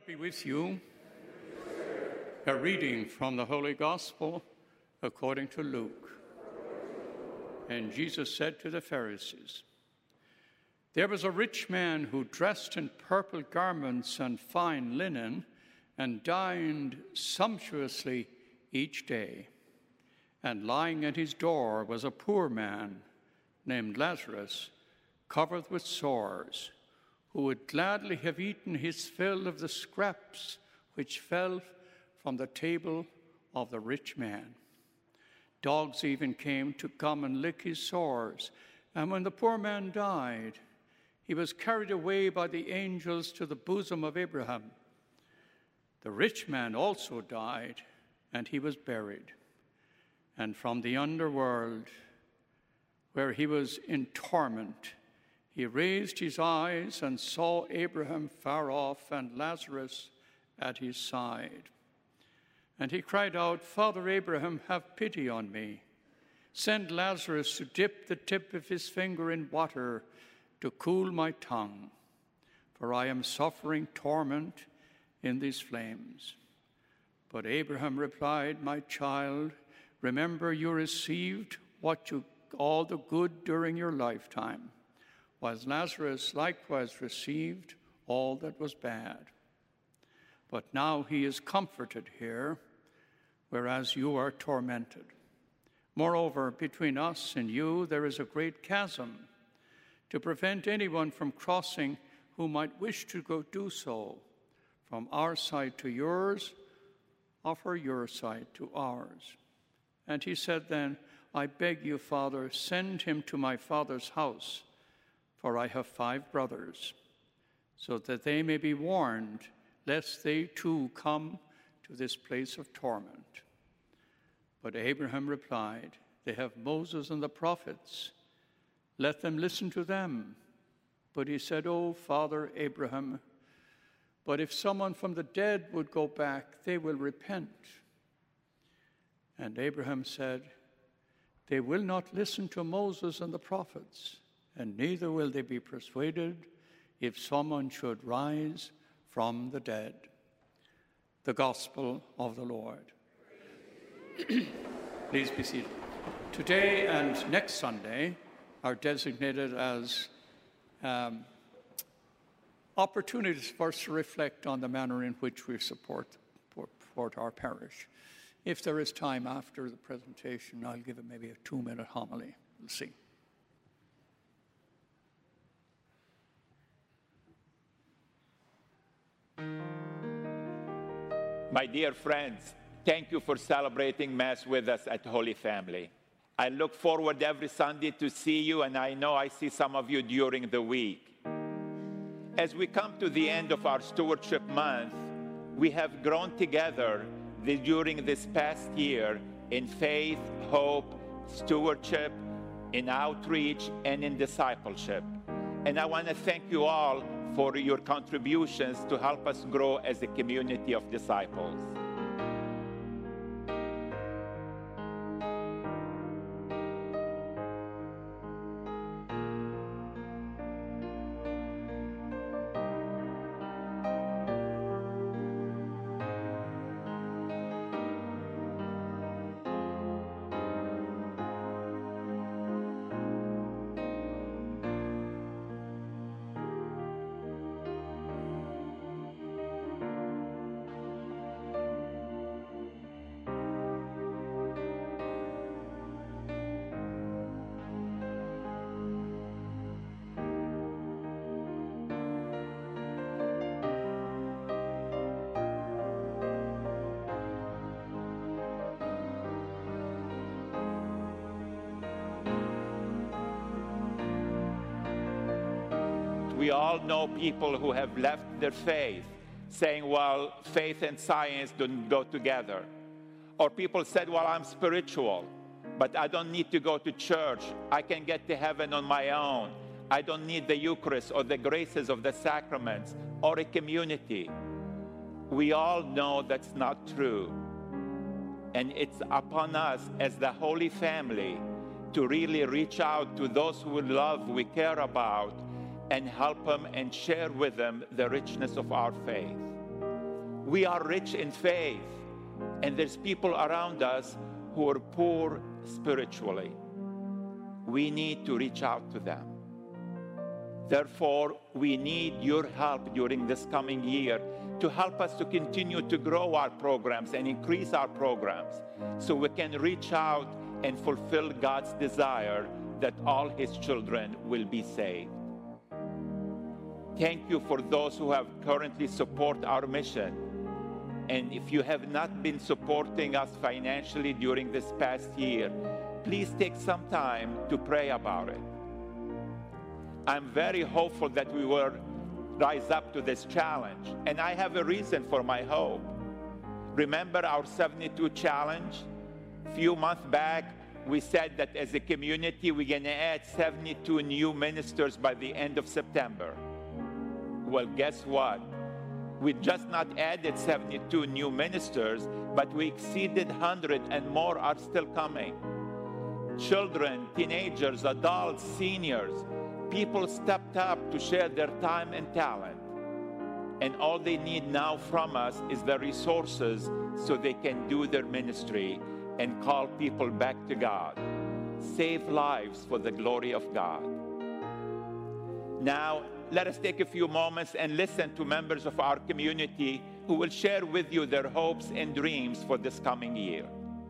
be with you. A reading from the Holy Gospel according to Luke. And Jesus said to the Pharisees, "There was a rich man who dressed in purple garments and fine linen and dined sumptuously each day. And lying at his door was a poor man named Lazarus, covered with sores, who would gladly have eaten his fill of the scraps which fell from the table of the rich man. Dogs even came to come and lick his sores, and when the poor man died, he was carried away by the angels to the bosom of Abraham. The rich man also died, and he was buried. And from the underworld, where he was in torment, he raised his eyes and saw Abraham far off and Lazarus at his side. And he cried out, 'Father Abraham, have pity on me. Send Lazarus to dip the tip of his finger in water to cool my tongue, for I am suffering torment in these flames.' But Abraham replied, 'My child, remember you received all the good during your lifetime, while Lazarus likewise received all that was bad. But now he is comforted here, whereas you are tormented. Moreover, between us and you there is a great chasm, to prevent anyone from crossing who might wish to go do so, from our side to yours, or from your side to ours.' And he said then, 'I beg you, Father, send him to my father's house, for I have 5 brothers, so that they may be warned, lest they too come to this place of torment.' But Abraham replied, 'They have Moses and the prophets. Let them listen to them.' But he said, 'O Father Abraham, but if someone from the dead would go back, they will repent.' And Abraham said, 'They will not listen to Moses and the prophets, and neither will they be persuaded if someone should rise from the dead.'" The Gospel of the Lord. Please be seated. Today and next Sunday are designated as opportunities for us to reflect on the manner in which we support our parish. If there is time after the presentation, I'll give it maybe a 2-minute homily. We'll see. My dear friends, thank you for celebrating Mass with us at Holy Family. I look forward every Sunday to see you, and I know I see some of you during the week. As we come to the end of our Stewardship Month, we have grown together during this past year in faith, hope, stewardship, in outreach, and in discipleship. And I want to thank you all for your contributions to help us grow as a community of disciples. We all know people who have left their faith, saying, well, faith and science don't go together. Or people said, well, I'm spiritual, but I don't need to go to church. I can get to heaven on my own. I don't need the Eucharist or the graces of the sacraments or a community. We all know that's not true. And it's upon us as the Holy Family to really reach out to those who we love, we care about, and help them and share with them the richness of our faith. We are rich in faith, and there's people around us who are poor spiritually. We need to reach out to them. Therefore, we need your help during this coming year to help us to continue to grow our programs and increase our programs so we can reach out and fulfill God's desire that all His children will be saved. Thank you for those who have currently supported our mission. And if you have not been supporting us financially during this past year, please take some time to pray about it. I'm very hopeful that we will rise up to this challenge, and I have a reason for my hope. Remember our 72 challenge? A few months back, we said that as a community, we're going to add 72 new ministers by the end of September. Well, guess what? We just not added 72 new ministers, but we exceeded 100, and more are still coming. Children, teenagers, adults, seniors, people stepped up to share their time and talent. And all they need now from us is the resources so they can do their ministry and call people back to God. Save lives for the glory of God. Now, let us take a few moments and listen to members of our community who will share with you their hopes and dreams for this coming year.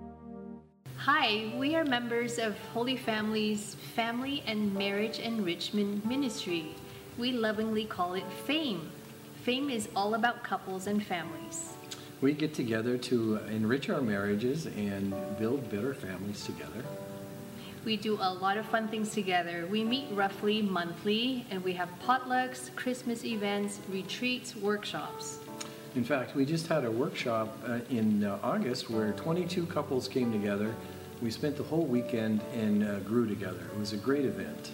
Hi, we are members of Holy Family's Family and Marriage Enrichment Ministry. We lovingly call it FAME. FAME is all about couples and families. We get together to enrich our marriages and build better families together. We do a lot of fun things together. We meet roughly monthly, and we have potlucks, Christmas events, retreats, workshops. In fact, we just had a workshop in August where 22 couples came together. We spent the whole weekend and grew together. It was a great event.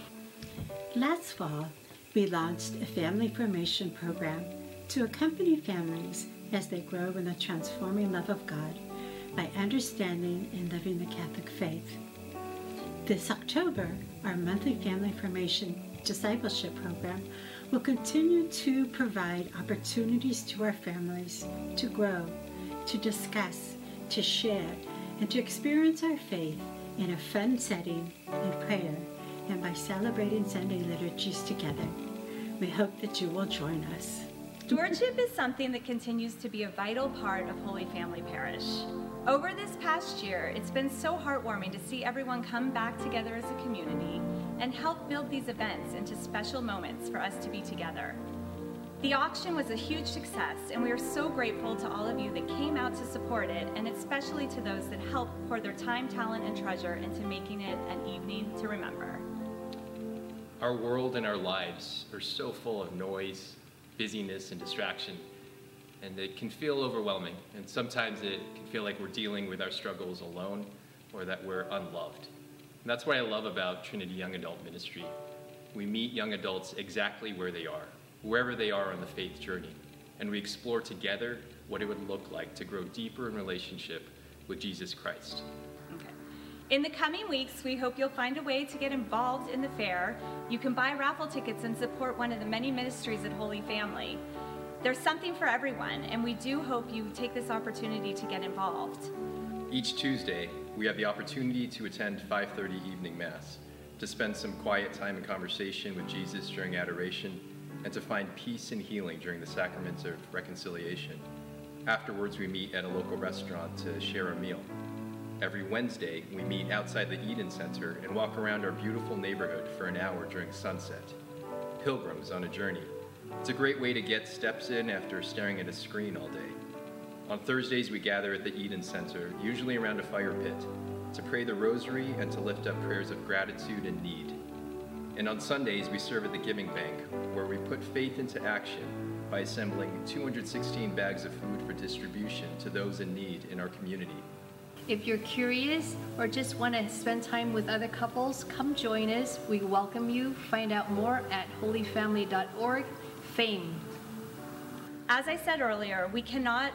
Last fall, we launched a family formation program to accompany families as they grow in the transforming love of God by understanding and living the Catholic faith. This October, our monthly family formation discipleship program will continue to provide opportunities to our families to grow, to discuss, to share, and to experience our faith in a fun setting in prayer and by celebrating Sunday liturgies together. We hope that you will join us. Stewardship is something that continues to be a vital part of Holy Family Parish. Over this past year, it's been so heartwarming to see everyone come back together as a community and help build these events into special moments for us to be together. The auction was a huge success, and we are so grateful to all of you that came out to support it, and especially to those that helped pour their time, talent, and treasure into making it an evening to remember. Our world and our lives are so full of noise, busyness, and distraction. And it can feel overwhelming, and sometimes it can feel like we're dealing with our struggles alone or that we're unloved. And that's what I love about Trinity Young Adult Ministry. We meet young adults exactly where they are, wherever they are on the faith journey, and we explore together what it would look like to grow deeper in relationship with Jesus Christ. Okay. In the coming weeks, we hope you'll find a way to get involved in the fair. You can buy raffle tickets and support one of the many ministries at Holy Family. There's something for everyone, and we do hope you take this opportunity to get involved. Each Tuesday, we have the opportunity to attend 5:30 evening Mass, to spend some quiet time in conversation with Jesus during adoration, and to find peace and healing during the sacraments of reconciliation. Afterwards, we meet at a local restaurant to share a meal. Every Wednesday, we meet outside the Eden Center and walk around our beautiful neighborhood for an hour during sunset. Pilgrims on a journey. It's a great way to get steps in after staring at a screen all day. On Thursdays, we gather at the Eden Center, usually around a fire pit, to pray the rosary and to lift up prayers of gratitude and need. And on Sundays, we serve at the Giving Bank, where we put faith into action by assembling 216 bags of food for distribution to those in need in our community. If you're curious or just want to spend time with other couples, come join us. We welcome you. Find out more at holyfamily.org. FAME. As I said earlier, we cannot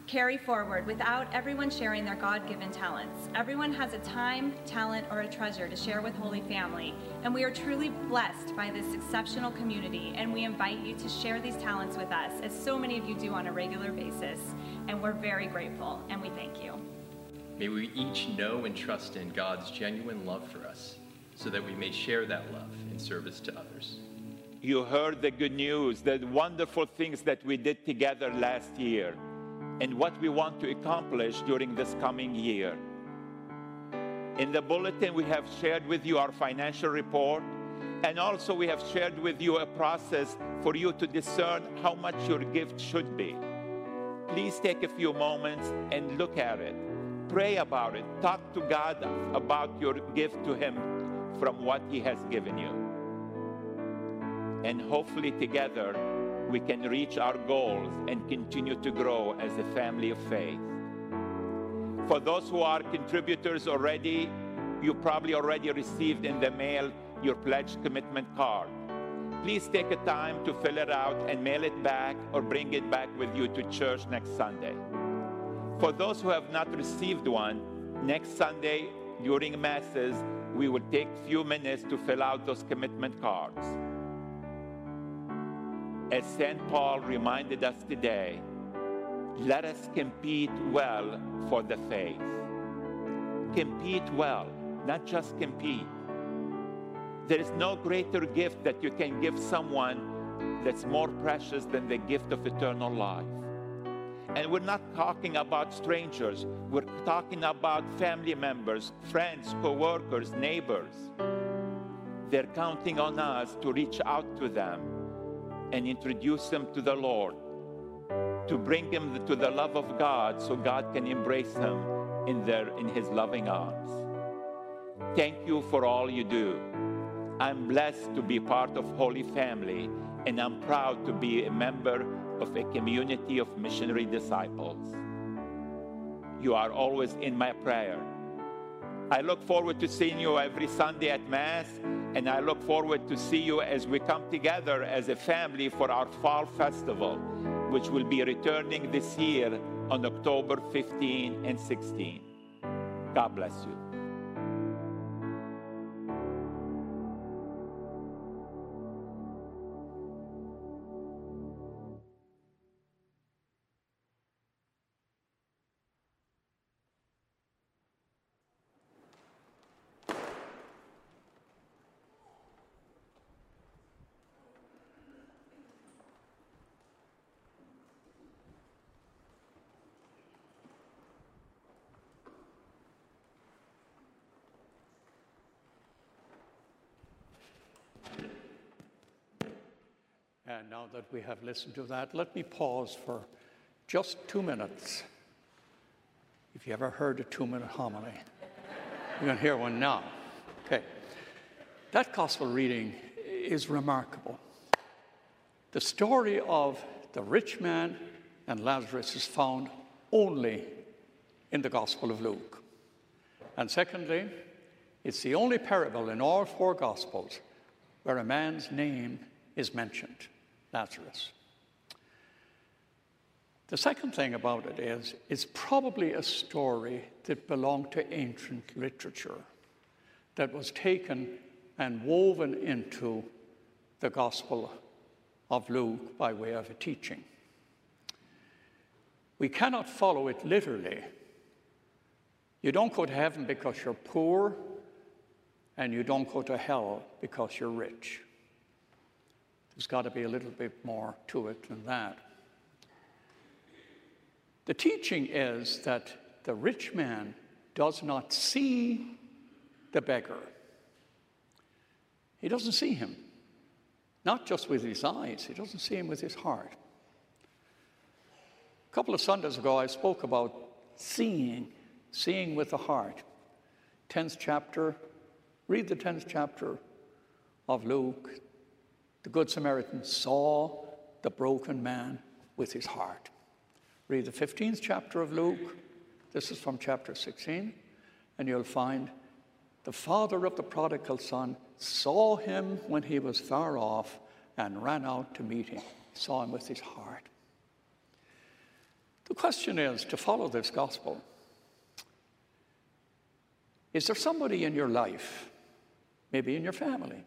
carry forward without everyone sharing their God-given talents. Everyone has a time, talent, or a treasure to share with Holy Family, and we are truly blessed by this exceptional community, and we invite you to share these talents with us, as so many of you do on a regular basis, and we're very grateful, and we thank you. May we each know and trust in God's genuine love for us, so that we may share that love in service to others. You heard the good news, the wonderful things that we did together last year, and what we want to accomplish during this coming year. In the bulletin, we have shared with you our financial report, and also we have shared with you a process for you to discern how much your gift should be. Please take a few moments and look at it. Pray about it. Talk to God about your gift to Him from what He has given you. And hopefully together, we can reach our goals and continue to grow as a family of faith. For those who are contributors already, you probably already received in the mail your pledge commitment card. Please take a time to fill it out and mail it back or bring it back with you to church next Sunday. For those who have not received one, next Sunday during Masses, we will take a few minutes to fill out those commitment cards. As St. Paul reminded us today, let us compete well for the faith. Compete well, not just compete. There is no greater gift that you can give someone that's more precious than the gift of eternal life. And we're not talking about strangers. We're talking about family members, friends, co-workers, neighbors. They're counting on us to reach out to them and introduce them to the Lord, to bring them to the love of God so God can embrace them in His loving arms. Thank you for all you do. I'm blessed to be part of Holy Family, and I'm proud to be a member of a community of missionary disciples. You are always in my prayer. I look forward to seeing you every Sunday at Mass, and I look forward to see you as we come together as a family for our Fall Festival, which will be returning this year on October 15 and 16. God bless you. And now that we have listened to that, let me pause for just 2 minutes. If you ever heard a 2-minute homily, you're going to hear one now. Okay. That gospel reading is remarkable. The story of the rich man and Lazarus is found only in the Gospel of Luke. And secondly, it's the only parable in all 4 Gospels where a man's name is mentioned. Lazarus. The second thing about it is, it's probably a story that belonged to ancient literature that was taken and woven into the Gospel of Luke by way of a teaching. We cannot follow it literally. You don't go to heaven because you're poor, and you don't go to hell because you're rich. There's got to be a little bit more to it than that. The teaching is that the rich man does not see the beggar. He doesn't see him. Not just with his eyes, he doesn't see him with his heart. A couple of Sundays ago, I spoke about seeing with the heart. 10th chapter, read the 10th chapter of Luke. The Good Samaritan saw the broken man with his heart. Read the 15th chapter of Luke. This is from chapter 16. And you'll find the father of the prodigal son saw him when he was far off and ran out to meet him. He saw him with his heart. The question is, to follow this gospel, is there somebody in your life, maybe in your family,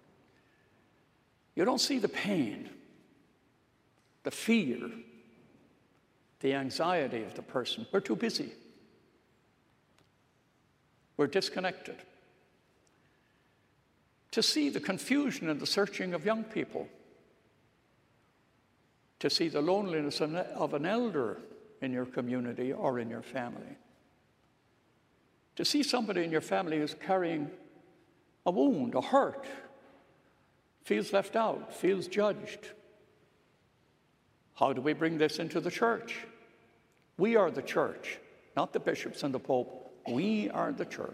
you don't see the pain, the fear, the anxiety of the person? We're too busy. We're disconnected. To see the confusion and the searching of young people, to see the loneliness of an elder in your community or in your family, to see somebody in your family who's carrying a wound, a hurt, feels left out, feels judged. How do we bring this into the church? We are the church, not the bishops and the pope. We are the church.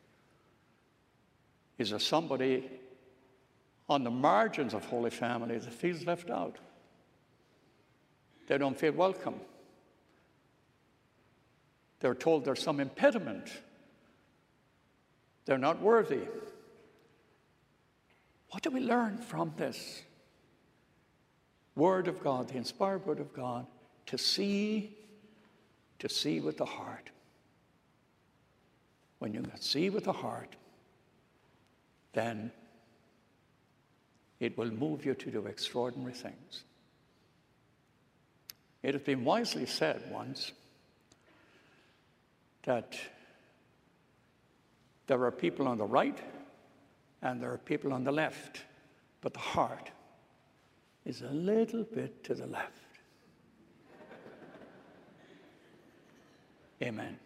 Is there somebody on the margins of Holy Family that feels left out? They don't feel welcome. They're told there's some impediment. They're not worthy. What do we learn from this Word of God, the inspired Word of God? To see with the heart. When you can see with the heart, then it will move you to do extraordinary things. It has been wisely said once that there are people on the right and there are people on the left, but the heart is a little bit to the left. Amen.